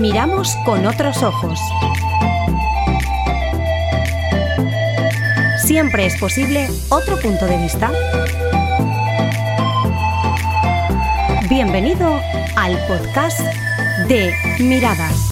Miramos con otros ojos. Siempre es posible otro punto de vista. Bienvenido al podcast de Miradas.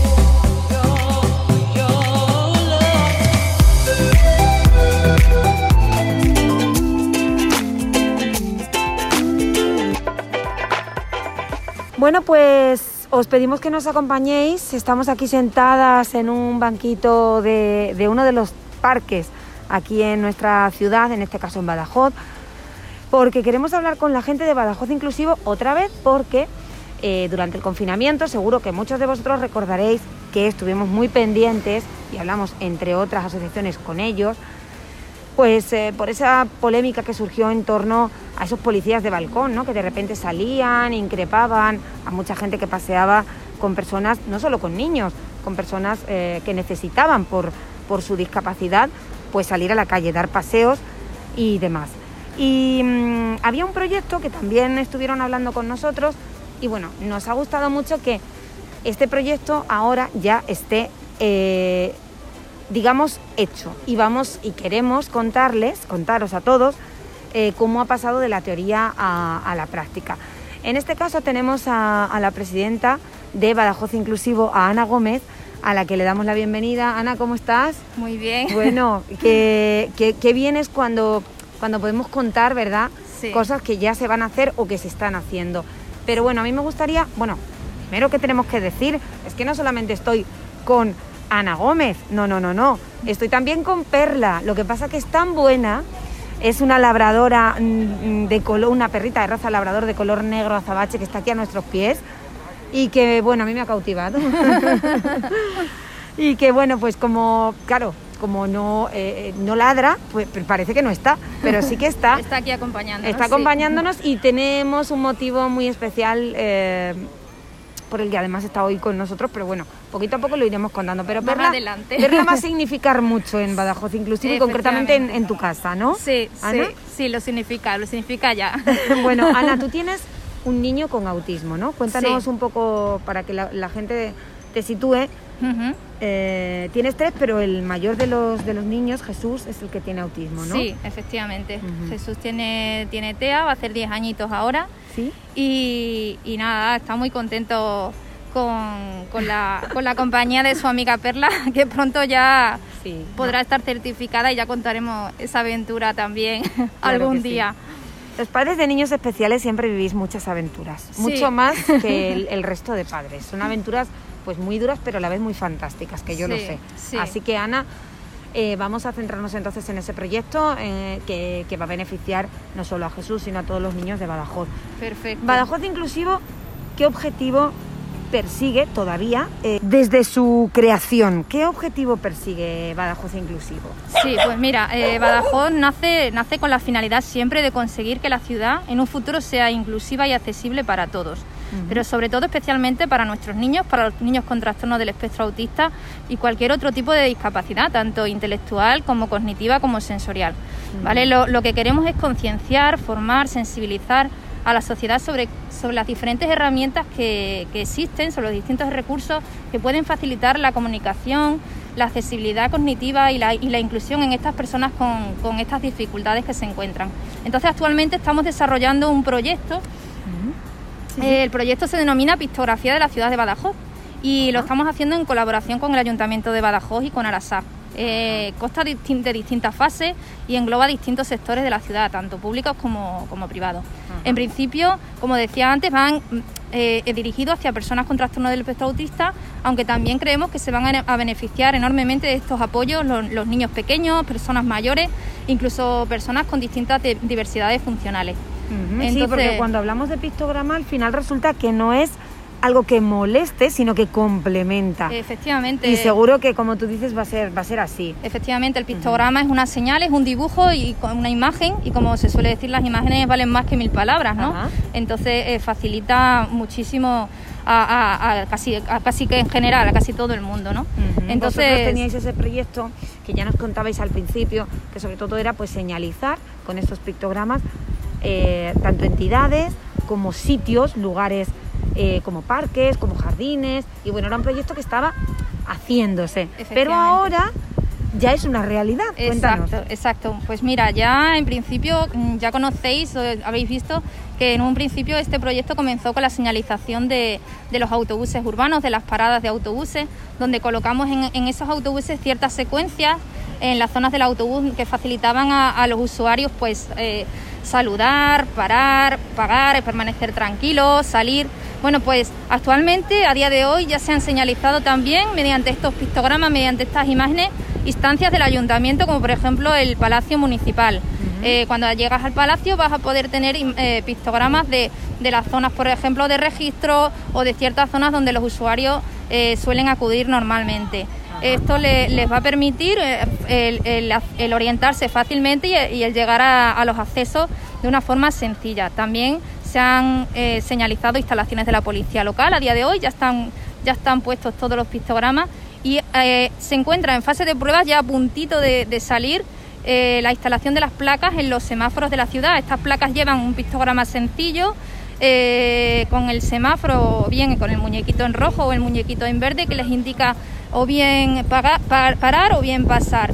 Bueno, pues os pedimos que nos acompañéis. Estamos aquí sentadas en un banquito de uno de los parques aquí en nuestra ciudad, en este caso en Badajoz, porque queremos hablar con la gente de Badajoz Inclusivo otra vez, porque durante el confinamiento seguro que muchos de vosotros recordaréis que estuvimos muy pendientes y hablamos entre otras asociaciones con ellos, pues por esa polémica que surgió en torno a esos policías de balcón, ¿no? Que de repente salían, increpaban a mucha gente que paseaba con personas, no solo con niños, con personas que necesitaban por su discapacidad, pues salir a la calle, dar paseos y demás. Y había un proyecto que también estuvieron hablando con nosotros y bueno, nos ha gustado mucho que este proyecto ahora ya esté digamos, hecho. Y queremos contaros a todos cómo ha pasado de la teoría a la práctica. En este caso tenemos a la presidenta de Badajoz Inclusivo, a Ana Gómez, a la que le damos la bienvenida. Ana, ¿cómo estás? Muy bien. Bueno, qué bien es cuando podemos contar, ¿verdad? Sí. Cosas que ya se van a hacer o que se están haciendo. Pero bueno, a mí me gustaría, primero que tenemos que decir, es que no solamente estoy con Ana Gómez, no. Estoy también con Perla. Lo que pasa que es tan buena, es una labradora de color, una perrita de raza labrador de color negro azabache que está aquí a nuestros pies y que, bueno, a mí me ha cautivado. Y que, bueno, pues como no ladra, pues parece que no está, pero sí que está. Está aquí acompañándonos. Está acompañándonos y tenemos un motivo muy especial por el que además está hoy con nosotros, pero bueno, poquito a poco lo iremos contando. Pero Perla va a significar mucho en Badajoz Inclusivo y concretamente en tu casa, ¿no? Sí, ¿Ana? sí, lo significa ya. Bueno, Ana, tú tienes un niño con autismo, ¿no? Cuéntanos un poco para que la gente te sitúe. Uh-huh. Tienes 3, pero el mayor de los niños, Jesús, es el que tiene autismo, ¿no? Sí, efectivamente. Uh-huh. Jesús tiene TEA, va a hacer 10 añitos ahora. Sí. Y nada, está muy contento con la compañía de su amiga Perla, que pronto ya podrá estar certificada y ya contaremos esa aventura también algún día. Sí. Los padres de niños especiales siempre vivís muchas aventuras, mucho más que el resto de padres. Son aventuras pues muy duras, pero a la vez muy fantásticas, que yo lo sé. Sí. Así que, Ana, vamos a centrarnos entonces en ese proyecto que va a beneficiar no solo a Jesús, sino a todos los niños de Badajoz. Perfecto. Badajoz Inclusivo, ¿qué objetivo persigue todavía desde su creación? ¿Qué objetivo persigue Badajoz Inclusivo? Sí, pues mira, Badajoz nace con la finalidad siempre de conseguir que la ciudad en un futuro sea inclusiva y accesible para todos. Pero sobre todo especialmente para nuestros niños, para los niños con trastorno del espectro autista y cualquier otro tipo de discapacidad, tanto intelectual como cognitiva como sensorial. ¿Vale? Lo que queremos es concienciar, formar, sensibilizar a la sociedad sobre las diferentes herramientas que existen, sobre los distintos recursos que pueden facilitar la comunicación, la accesibilidad cognitiva y la inclusión en estas personas con estas dificultades que se encuentran. Entonces, actualmente estamos desarrollando un proyecto. El proyecto se denomina Pictografía de la ciudad de Badajoz y lo estamos haciendo en colaboración con el Ayuntamiento de Badajoz y con Arasap. Consta de distintas fases y engloba distintos sectores de la ciudad, tanto públicos como privados. En principio, como decía antes, van dirigidos hacia personas con trastorno del espectro autista, aunque también creemos que se van a beneficiar enormemente de estos apoyos los niños pequeños, personas mayores, incluso personas con distintas diversidades funcionales. Entonces, sí, porque cuando hablamos de pictograma al final resulta que no es algo que moleste, sino que complementa. Efectivamente. Y seguro que, como tú dices, va a ser así. Efectivamente, el pictograma es una señal, es un dibujo y una imagen, y como se suele decir, las imágenes valen más que 1000 palabras, ¿no? Ajá. Entonces facilita muchísimo a casi que en general, a casi todo el mundo, ¿no? Entonces, vosotros teníais ese proyecto que ya nos contabais al principio, que sobre todo era pues señalizar con estos pictogramas tanto entidades como sitios, lugares como parques, como jardines, y bueno, era un proyecto que estaba haciéndose, pero ahora ya es una realidad. Cuéntanos. Exacto. Pues mira, ya en principio ya conocéis, habéis visto que en un principio este proyecto comenzó con la señalización de los autobuses urbanos, de las paradas de autobuses, donde colocamos en esos autobuses ciertas secuencias en las zonas del autobús que facilitaban a los usuarios pues saludar, parar, pagar, permanecer tranquilos, salir. Bueno, pues actualmente, a día de hoy, ya se han señalizado también mediante estos pictogramas, mediante estas imágenes, instancias del ayuntamiento, como por ejemplo el Palacio Municipal. Cuando llegas al Palacio vas a poder tener pictogramas de las zonas, por ejemplo, de registro o de ciertas zonas donde los usuarios suelen acudir normalmente. Esto les va a permitir el orientarse fácilmente y el llegar a los accesos de una forma sencilla. También se han señalizado instalaciones de la policía local. A día de hoy ya están puestos todos los pictogramas y se encuentra en fase de pruebas, ya a puntito de salir la instalación de las placas en los semáforos de la ciudad. Estas placas llevan un pictograma sencillo con el semáforo, o bien con el muñequito en rojo o el muñequito en verde, que les indica o bien parar o bien pasar.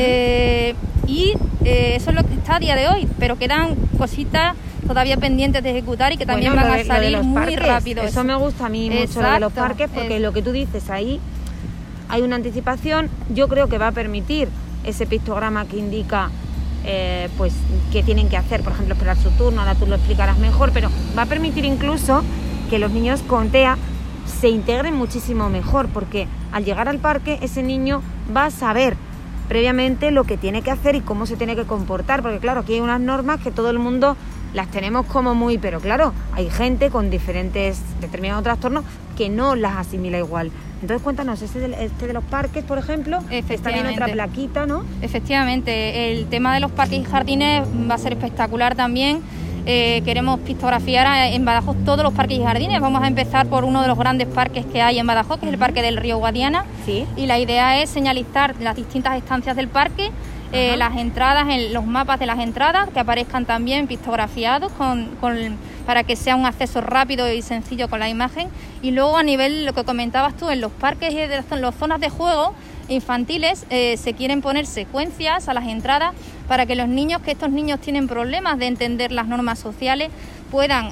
Eso es lo que está a día de hoy, pero quedan cositas todavía pendientes de ejecutar y que también van a salir muy rápido. Eso me gusta a mí mucho, lo de los parques, porque lo que tú dices, ahí hay una anticipación. Yo creo que va a permitir ese pictograma que indica pues qué tienen que hacer, por ejemplo, esperar su turno. Ahora tú lo explicarás mejor, pero va a permitir incluso que los niños con TEA se integren muchísimo mejor, porque al llegar al parque ese niño va a saber previamente lo que tiene que hacer y cómo se tiene que comportar, porque claro, aquí hay unas normas que todo el mundo las tenemos como muy, pero claro, hay gente con determinados trastornos que no las asimila igual. Entonces cuéntanos, este de los parques, por ejemplo, está bien otra plaquita, ¿no? Efectivamente, el tema de los parques y jardines va a ser espectacular también. Queremos pictografiar en Badajoz todos los parques y jardines. Vamos a empezar por uno de los grandes parques que hay en Badajoz, que es el Parque del Río Guadiana. Sí. Y la idea es señalizar las distintas estancias del parque, las entradas, los mapas de las entradas, que aparezcan también pictografiados para que sea un acceso rápido y sencillo con la imagen. Y luego, a nivel, lo que comentabas tú, en los parques y en las zonas de juego infantiles se quieren poner secuencias a las entradas para que estos niños tienen problemas de entender las normas sociales, puedan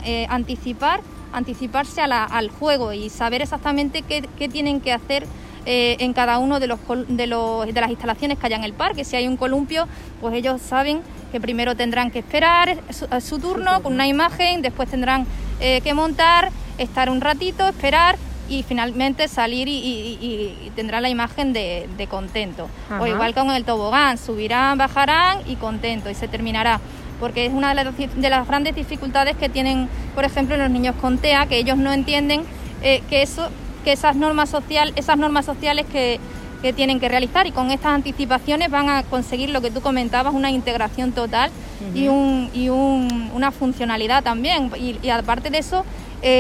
anticiparse al juego y saber exactamente qué tienen que hacer en cada uno de las instalaciones que haya en el parque. Si hay un columpio, pues ellos saben que primero tendrán que esperar su turno con una imagen, después tendrán que montar, estar un ratito, esperar y finalmente salir y tendrán la imagen de contento. Ajá. O igual con el tobogán, subirán, bajarán y contento, y se terminará. Porque es una de las grandes dificultades que tienen, por ejemplo, los niños con TEA, que ellos no entienden que esas normas sociales que tienen que realizar, y con estas anticipaciones van a conseguir lo que tú comentabas, una integración total y una funcionalidad también. Y aparte de eso,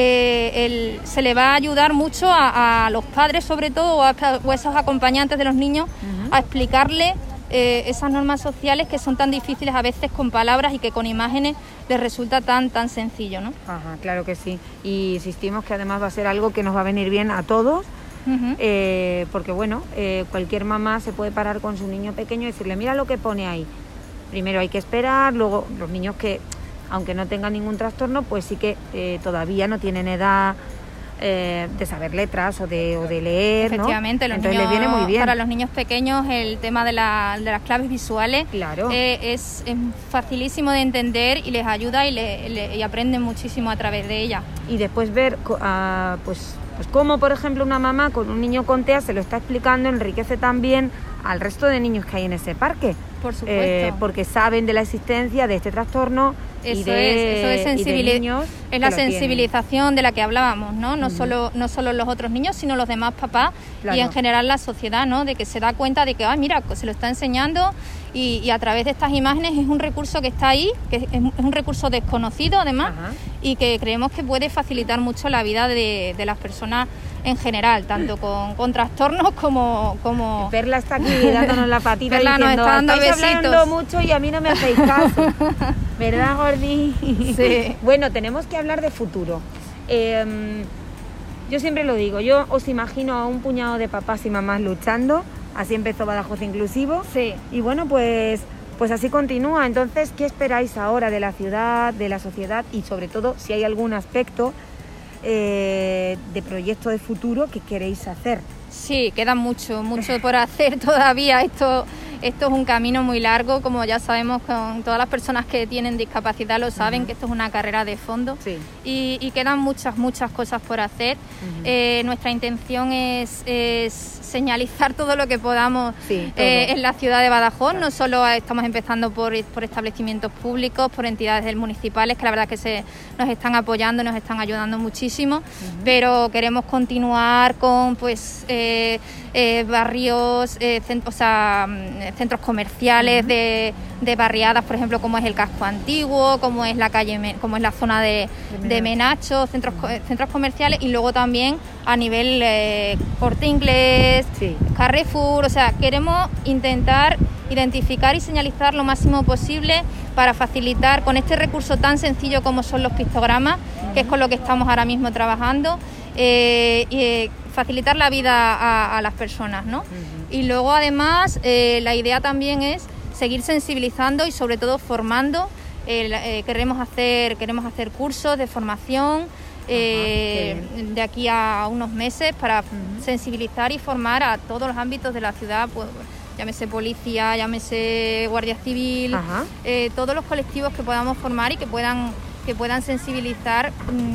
se le va a ayudar mucho a los padres, sobre todo, o esos acompañantes de los niños, a explicarle esas normas sociales que son tan difíciles a veces con palabras y que con imágenes les resulta tan sencillo, ¿no? Ajá, claro que sí. Y insistimos que además va a ser algo que nos va a venir bien a todos, porque bueno, cualquier mamá se puede parar con su niño pequeño y decirle, mira lo que pone ahí. Primero hay que esperar, luego los niños que, aunque no tengan ningún trastorno, pues sí que todavía no tienen edad de saber letras o de leer, efectivamente, ¿no? Entonces les viene muy bien. Para los niños pequeños el tema de las claves visuales, claro, es facilísimo de entender y les ayuda y aprenden muchísimo a través de ella. Y después ver pues cómo, por ejemplo, una mamá con un niño con TEA se lo está explicando, enriquece también al resto de niños que hay en ese parque. Por supuesto. Porque saben de la existencia de este trastorno. Eso es la sensibilización de la que hablábamos, ¿no? No solo los otros niños, sino los demás papás, claro, y en general la sociedad, ¿no? De que se da cuenta de que, mira, se lo está enseñando y a través de estas imágenes es un recurso que está ahí, que es un recurso desconocido además. Ajá. Y que creemos que puede facilitar mucho la vida de las personas en general, tanto con trastornos como... Perla está aquí dándonos la patita. Perla diciendo, nos está dando estáis besitos. Hablando mucho y a mí no me hacéis caso. ¿Verdad, Gordi? Sí. Bueno, tenemos que hablar de futuro. Yo siempre lo digo, yo os imagino a un puñado de papás y mamás luchando, así empezó Badajoz Inclusivo. Sí. Y bueno, pues así continúa. Entonces, ¿qué esperáis ahora de la ciudad, de la sociedad y sobre todo si hay algún aspecto de proyecto de futuro que queréis hacer? Sí, queda mucho por hacer todavía. Esto es un camino muy largo, como ya sabemos, con todas las personas que tienen discapacidad lo saben, que esto es una carrera de fondo. Sí. Y quedan muchas cosas por hacer. Nuestra intención es señalizar todo lo que podamos en la ciudad de Badajoz. No solo estamos empezando por establecimientos públicos, por entidades municipales que la verdad que nos están apoyando, nos están ayudando muchísimo, pero queremos continuar con barrios, centros comerciales de barriadas, por ejemplo, como es el casco antiguo, como es la calle, como es la zona de Menacho, centros comerciales, y luego también a nivel Corte Inglés, Carrefour. O sea, queremos intentar identificar y señalizar lo máximo posible para facilitar con este recurso tan sencillo como son los pictogramas, que es con lo que estamos ahora mismo trabajando, y facilitar la vida a las personas, ¿no? Y luego además la idea también es seguir sensibilizando y sobre todo formando. Queremos hacer cursos de formación de aquí a unos meses para sensibilizar y formar a todos los ámbitos de la ciudad, pues, llámese policía, llámese guardia civil, todos los colectivos que podamos formar y que puedan sensibilizarse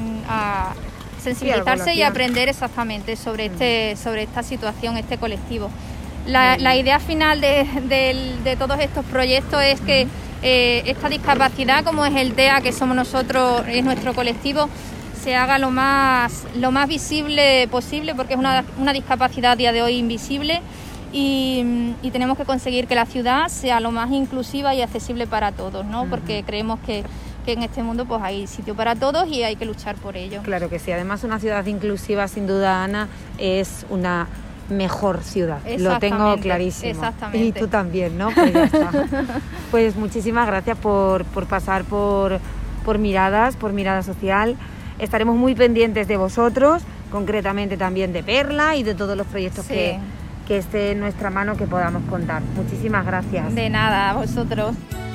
y aprender exactamente sobre esta situación, este colectivo. La idea final de todos estos proyectos es que esta discapacidad, como es el TEA, que somos nosotros, es nuestro colectivo, se haga lo más visible posible, porque es una discapacidad a día de hoy invisible, y tenemos que conseguir que la ciudad sea lo más inclusiva y accesible para todos, ¿no? Porque creemos que en este mundo pues hay sitio para todos y hay que luchar por ello. Claro que sí. Además, una ciudad inclusiva, sin duda, Ana, es una mejor ciudad. Lo tengo clarísimo. Exactamente. Y tú también, ¿no? Pues ya está. Pues muchísimas gracias por pasar por Miradas Social. Estaremos muy pendientes de vosotros, concretamente también de Perla y de todos los proyectos que esté en nuestra mano que podamos contar. Muchísimas gracias. De nada, a vosotros.